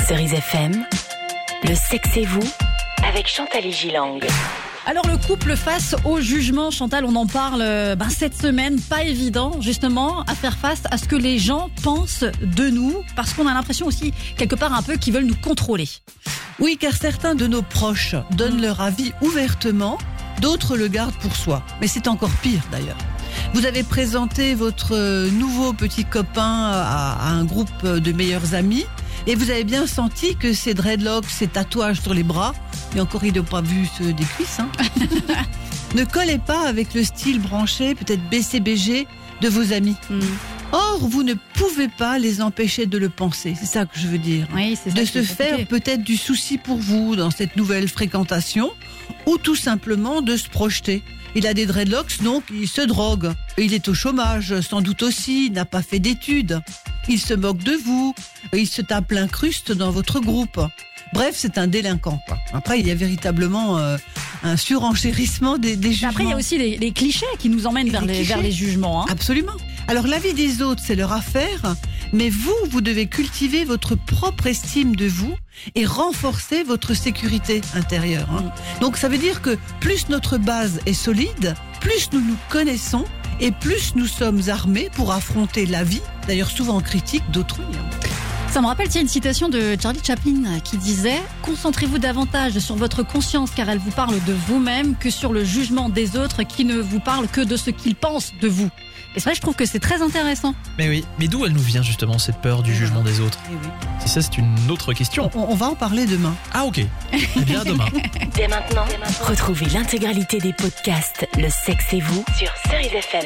Cerise FM, le sexe et vous, avec Chantal Gilang. Alors le couple face au jugement, Chantal, on en parle cette semaine, pas évident justement à faire face à ce que les gens pensent de nous, parce qu'on a l'impression aussi quelque part un peu qu'ils veulent nous contrôler. Oui, car certains de nos proches donnent leur avis ouvertement, d'autres le gardent pour soi. Mais c'est encore pire d'ailleurs. Vous avez présenté votre nouveau petit copain à un groupe de meilleurs amis et vous avez bien senti que ces dreadlocks, ces tatouages sur les bras, et encore il n'a pas vu ceux des cuisses, ne collaient pas avec le style branché, peut-être BCBG, de vos amis. Or, vous ne pouvez pas les empêcher de le penser, c'est ça que je veux dire. Oui, c'est ça. De se faire peut-être du souci pour vous dans cette nouvelle fréquentation, ou tout simplement de se projeter. Il a des dreadlocks, donc il se drogue. Il est au chômage, sans doute aussi, il n'a pas fait d'études. Il se moque de vous, il se tape l'incruste dans votre groupe. Bref, c'est un délinquant, quoi. Après, il y a véritablement un surenchérissement des jugements. Après, il y a aussi les clichés qui nous emmènent vers les jugements. Absolument. Alors, l'avis des autres, c'est leur affaire, mais vous devez cultiver votre propre estime de vous et renforcer votre sécurité intérieure. Donc, ça veut dire que plus notre base est solide, plus nous nous connaissons et plus nous sommes armés pour affronter la vie, d'ailleurs souvent critique, d'autrui. Ça me rappelle, une citation de Charlie Chaplin qui disait « Concentrez-vous davantage sur votre conscience car elle vous parle de vous-même que sur le jugement des autres qui ne vous parlent que de ce qu'ils pensent de vous. » Et c'est vrai, je trouve que c'est très intéressant. Mais oui, mais d'où elle nous vient justement cette peur du jugement des autres? C'est ça, c'est une autre question. On va en parler demain. Ah ok, eh bien demain. Dès maintenant, retrouvez l'intégralité des podcasts Le sexe et vous sur Cerise FM.